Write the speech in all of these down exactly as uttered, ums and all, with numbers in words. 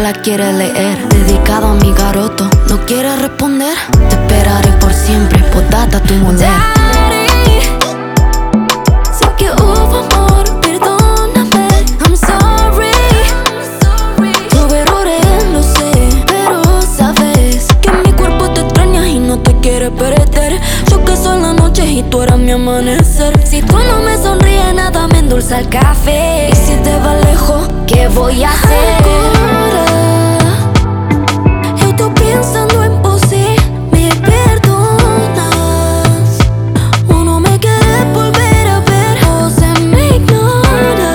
la quiere leer. Dedicado a mi garoto, no quiere responder. Te esperaré por siempre, potata tu mujer. Sé que hubo amor, perdóname. I'm sorry. Tuve errores, lo sé, pero sabes que mi cuerpo te extraña y no te quiere perder. Yo que soy la noche y tú eras mi amanecer. Si tú no me sonríes, nada me endulza el café. Y si te vas lejos, ¿qué voy a hacer? Ahora, estoy pensando en vos y me perdonas. O no me quieres volver a ver, o se me ignora.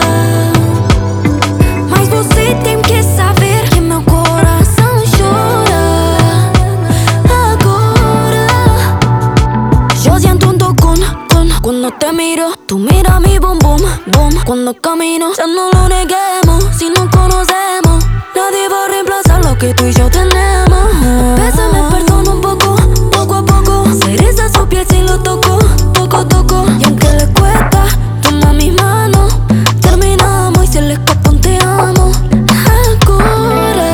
Mas você tem que saber que meu coração chora. Agora, yo siento un tocón, con, cuando te miro. Tú mira mi boom, boom, boom. Cuando camino, ya no lo neguemos. Si nos conocemos, nadie va a reemplazar lo que tú y yo tenemos. A veces me perdono un poco, poco a poco. Se eriza su piel si lo toco, toco, toco. Y aunque le cuesta, toma mis manos. Terminamos y se le escapa un te amo. Agora,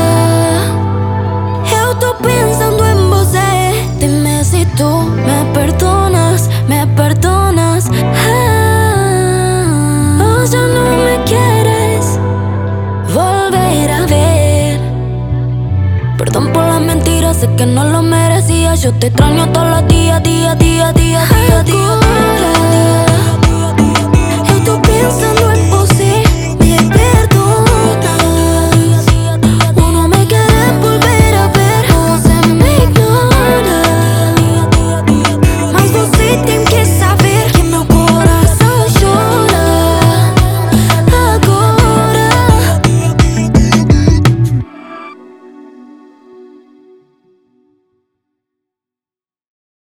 eu tô pensando en você. Dime si tú me perdonas, me perdonas. O ya no me quieres volver a ver. Perdón por las mentiras, sé que no lo merecía. Yo te extraño todos los días, día, día, día, día, día, día, día.